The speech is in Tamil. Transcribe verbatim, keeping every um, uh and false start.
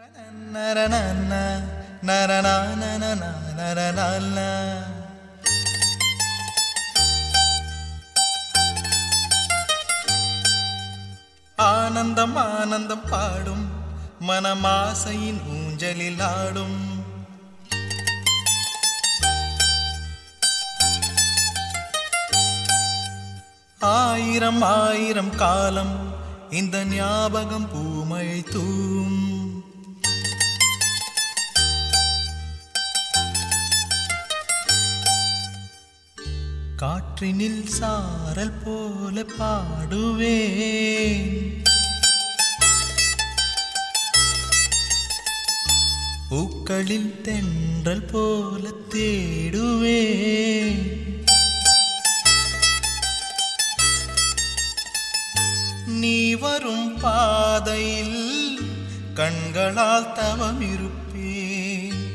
ஆனந்தம் ஆனந்தம் பாடும் மனமாசையின் ஊஞ்சலில் ஆடும் ஆயிரம் ஆயிரம் காலம் இந்த ஞாபகம் பூமழை தூம் காற்றினில் சாரல் போல பாடுவேன் பூக்களில் தென்றல் போல தேடுவேன் நீ வரும் பாதையில் கண்களால் தவம் இருப்பேன்